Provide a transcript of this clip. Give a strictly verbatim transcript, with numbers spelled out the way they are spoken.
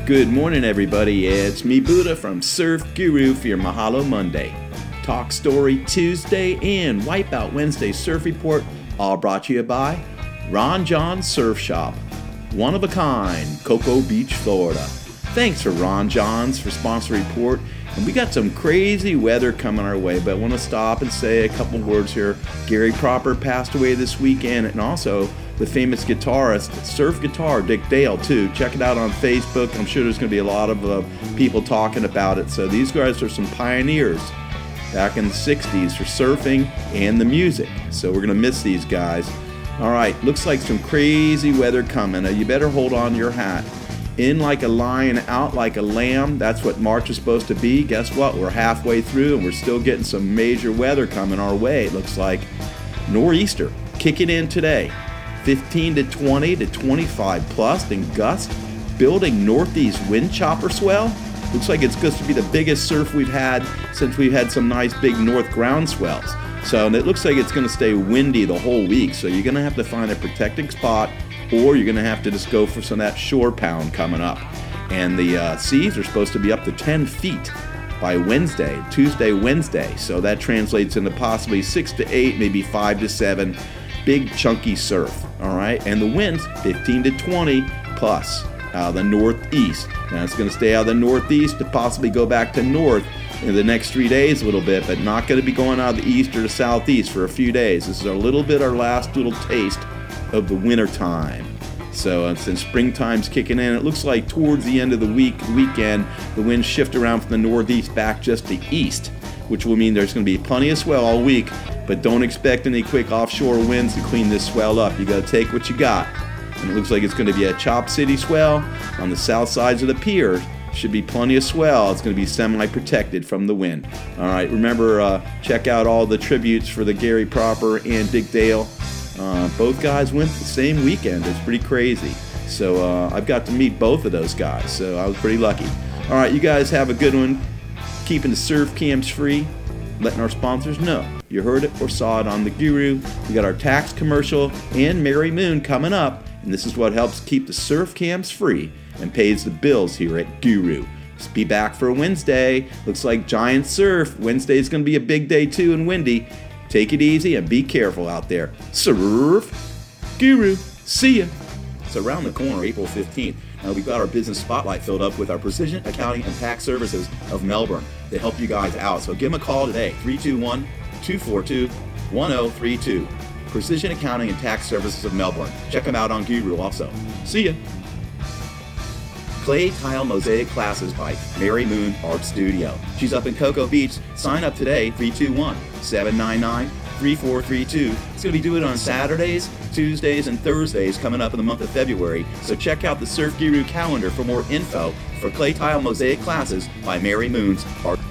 Good morning, everybody. It's me, Buddha, from Surf Guru for your Mahalo Monday. Talk Story Tuesday and Wipeout Wednesday Surf Report, all brought to you by Ron John Surf Shop. One of a kind, Cocoa Beach, Florida. Thanks for Ron Johns for sponsor report. And we got some crazy weather coming our way, but I want to stop and say a couple words here. Gary Proper passed away this weekend, and also the famous guitarist, surf guitar, Dick Dale, too. Check it out on Facebook. I'm sure there's going to be a lot of uh, people talking about it. So these guys are some pioneers back in the sixties for surfing and the music. So we're going to miss these guys. All right, looks like some crazy weather coming. Now, you better hold on to your hat. In like a lion, out like a lamb. That's what March is supposed to be. Guess what? We're halfway through and we're still getting some major weather coming our way. It looks like nor'easter kicking in today. fifteen to twenty to twenty-five plus in gust. Building northeast wind chopper swell. Looks like it's supposed to be the biggest surf we've had since we've had some nice big north ground swells. So and it looks like it's going to stay windy the whole week. So you're going to have to find a protecting spot, or you're going to have to just go for some of that shore pound coming up. And the uh, seas are supposed to be up to ten feet by Wednesday, Tuesday, Wednesday. So that translates into possibly six to eight, maybe five to seven. Big chunky surf, all right? And the winds, fifteen to twenty plus out of the northeast. Now it's going to stay out of the northeast to possibly go back to north in the next three days a little bit, but not going to be going out of the east or the southeast for a few days. This is a little bit our last little taste of the winter time. So uh, since springtime's kicking in, it looks like towards the end of the week, weekend, the winds shift around from the northeast back just to east, which will mean there's going to be plenty of swell all week, but don't expect any quick offshore winds to clean this swell up. You got to take what you got. And it looks like it's going to be a Chop City swell on the south sides of the pier. Should be plenty of swell. It's going to be semi-protected from the wind. All right, remember, uh, check out all the tributes for the Gary Proper and Dick Dale. Uh, both guys went the same weekend. It's pretty crazy. So uh, I've got to meet both of those guys, so I was pretty lucky. All right, you guys have a good one. Keeping the surf cams free, letting our sponsors know you heard it or saw it on the Guru. We got our tax commercial and Mary Moon coming up, and this is what helps keep the surf cams free and pays the bills here at Guru. Just be back for Wednesday. Looks like giant surf. Wednesday is going to be a big day too and windy. Take it easy and be careful out there. Surf Guru. See ya. It's around the corner, April fifteenth. Now we've got our business spotlight filled up with our Precision Accounting and Tax Services of Melbourne. They help you guys out. So give them a call today, three two one, two four two, one zero three two. Precision Accounting and Tax Services of Melbourne. Check them out on Guru also. See ya. Clay Tile Mosaic Classes by Mary Moon Art Studio. She's up in Cocoa Beach. Sign up today, three two one, seven nine nine, three four three two. It's going to be doing it on Saturdays, Tuesdays, and Thursdays coming up in the month of February. So check out the Surf Guru calendar for more info for Clay Tile Mosaic Classes by Mary Moon's Art